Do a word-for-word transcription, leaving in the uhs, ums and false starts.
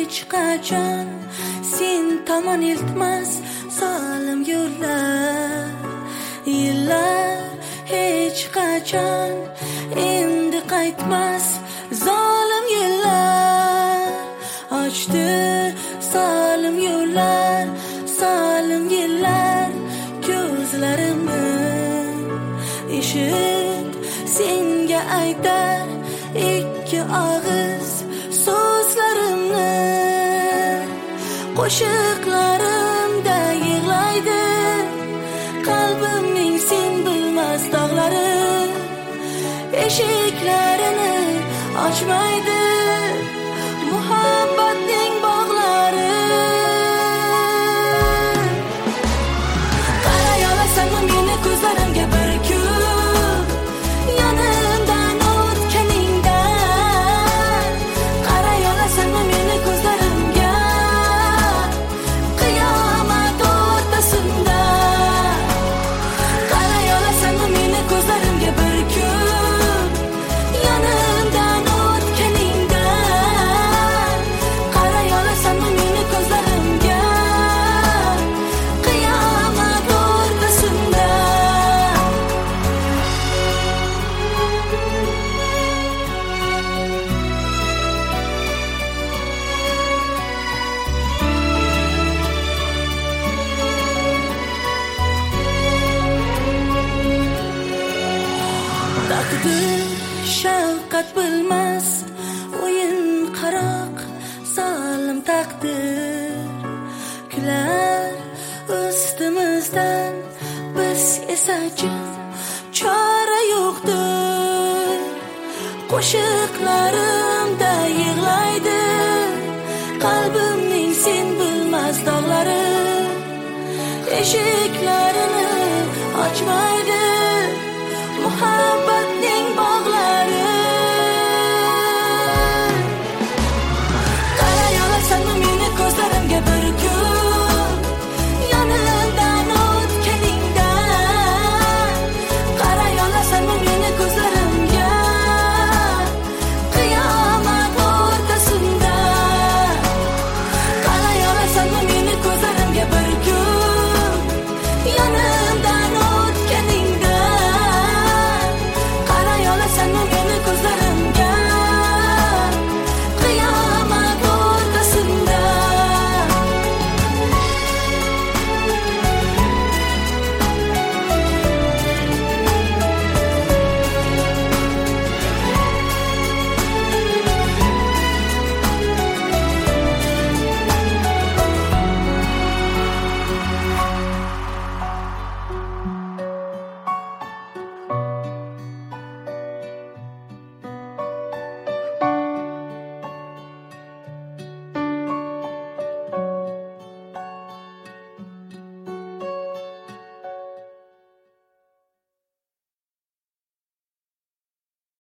hech qachon sen tomon iltmas solim yo'llar. Yillar hech qachon endi qaytmas zolim yillar. Ochdi solim yo'llar, solim yillar ko'zlarimni. Eshit, senga aytar ikki og'iz so'zlarimni. Qo'shiqlarimda yig'laydi qalbimning sen bilmas dog'lari. Eshiklarini ochmaydi muhabbatning bog'lari. Qaray olasanmi meni ko'zlarimga bir kun, yonimdan o'tganingdan. Qaray olasanmi meni ko'zlarimga qiyomat o'rtasida. Qaray olasanmi meni ko'zlarimga bir kun, yonimdan o'tganingdan. Qaray olasanmi meni ko'zlarimga qiyomat o'rtasida. Taqdir shafqat bilmas o'yin qaroq solim taqdir. Kular ustimizdan biz esa jim chora yo'qdir. Qo'shiqlarimda yig'laydi qalbimning sen bilmas dog'lari. Eshiklarini ochmaydi muhabbat